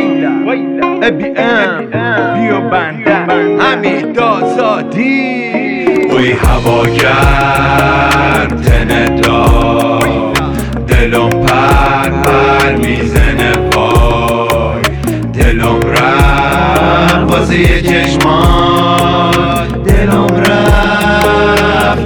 ابی ام بیو بندم حمید آزادی وی هوا گرم تن دار دلم پر میزنه وای دلم رفت واسه یه چشمان دلم رفت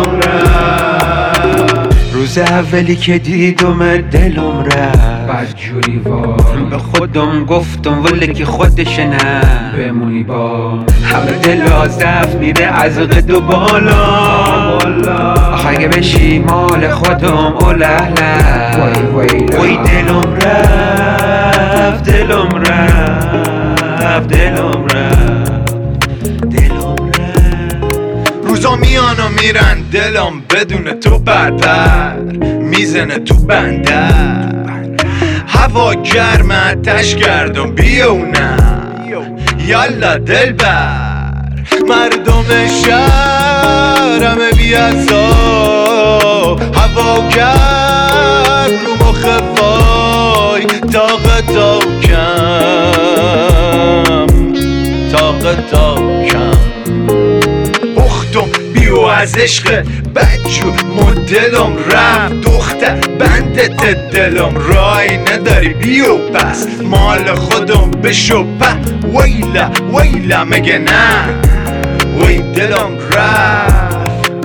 روز اولی که دیدم دلم رفت بدجوری وای به خودم گفتم ولی که خودش نه بمونی با همه دل آزف میره از قد و بالا اگه بشی مال خودم اولهله وی دلم رفت روزا میان و میرن دلم بدون تو پرپر میزنه تو بندر هوا گرم آتش کردم بیونم یالا دل بر مردم شهرم بیازا هوا گرم رو مخ وای طاقت کم اختم بیو از عشق بدجور مدلم رفت دختر بندت دلم رای نداری بیو پس مال خودم بشو ویلا مگه نه وی دلم رفت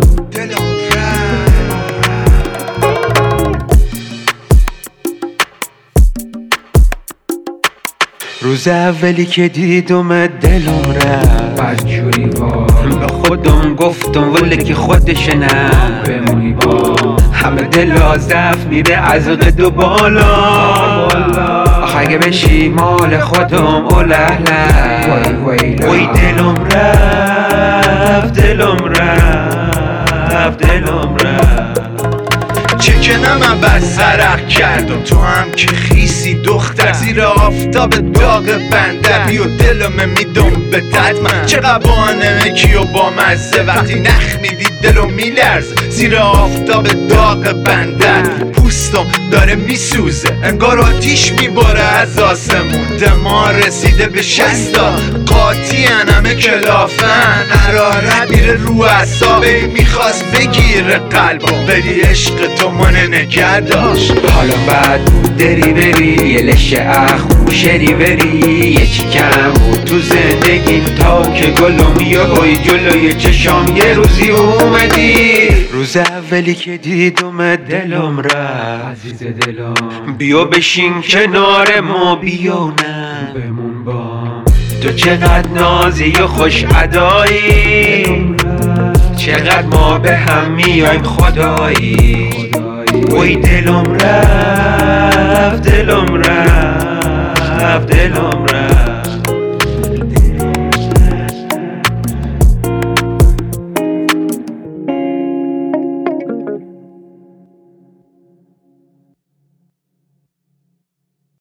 روز اولی که دیدم دلم رفت بدجوری وای به خودم گفتم ولی که خودش نه بمونی با همه دل آزف میره از قد و بالا اگه بشی مال خودم اولهله وی دلم رفت چکنم بس سرق کردم تو هم که خیسی دختر زیر آفتاب داغ بندر بیو دلم میدم به من چقدر بانمه کیو با مزه وقتی نخ میدی دلم میلرزه زیر آفتاب داغ بندر پوستم داره میسوزه انگار آتیش میباره از آسمون دمار رسیده به 60 قاطی همه کلافن حرارت میره رو اعصابه میخواست بگیره قلبم ولی عشق تو منه نگه داشت حالا بعد بود دری بری یه لشه اخوشری بری یه چی کم بود تو زندگی تا که گلم یهوی جلوی چشام یه روزی اومدی روز اولی که دیدم دلم رفت عزیز دلم بیا بشین کنار ما بیا نه بمون با تو چقدر نازی و خوش ادایی چقدر ما به هم میایم خدایی وی دلم رفت